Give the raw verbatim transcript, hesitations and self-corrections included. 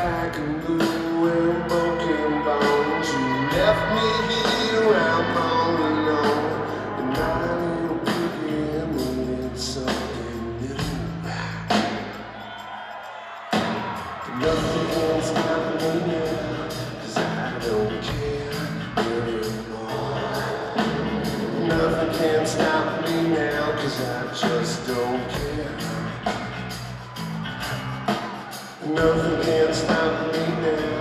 black and blue and broken bones. You left me here, I'm all alone. And my little piggy needed something new. Nothing can stop me now, 'cause I don't care anymore. Nothing can stop me now, 'cause I just don't care. Nothing can stop me now.